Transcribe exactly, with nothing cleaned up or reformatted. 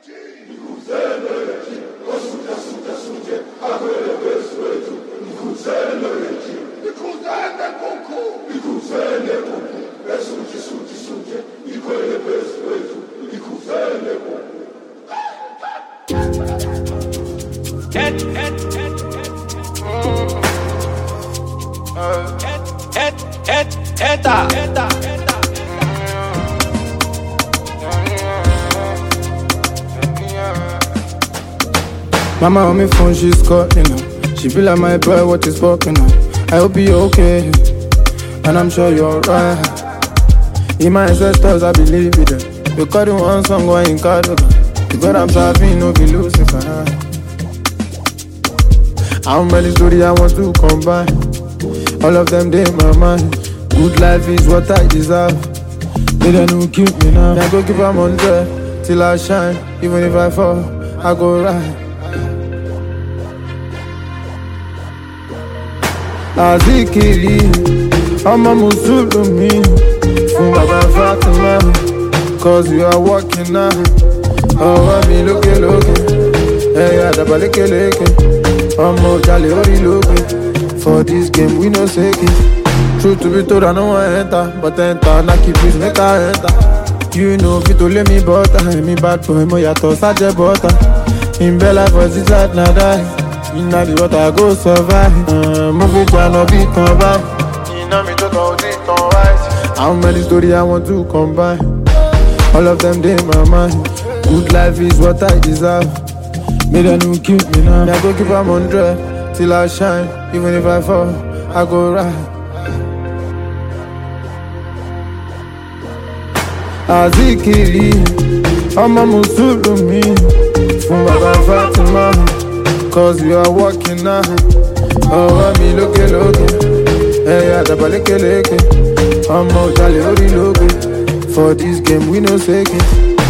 Eta, eta, eta. Mama on my phone, she's calling now. She feel like my boy, what is popping now? I hope you're okay, and I'm sure you're right. In my ancestors, I believe in them. You got one song, why in Kadoga? The God I'm serving, no be Lucifer. How many stories I want to combine? All of them, they in my mind. Good life is what I deserve. They don't keep me now. I go keep them on there till I shine. Even if I fall, I go right. Azikiri, I'ma Musulumi, from Baba Fatima, cause you are walking now. Oh, I'm looking, looking, hey, I'm looking, looking, I'm jolly, looking. For this game, we no second. Truth to be told, I know I enter, but enter, now keep this, make I enter. You know, if you to let me butter, me bad boy, mo yato, saje butter. In Bella, for this side, now die. In the water, I go survive. Uh, move it, I no be come back. You know me, don't hold it on wise. How many stories I want to combine? All of them, they in my mind. Good life is what I deserve. May they no keep me now. I go keep them on dread till I shine. Even if I fall, I go right. Azikiri, I'ma Musulumi, from Baba Fatima. Cause you are walking now. Oh, I'm looking, looking. Hey, I'm looking, looking. I'm out, I'm looking. For this game, we no second.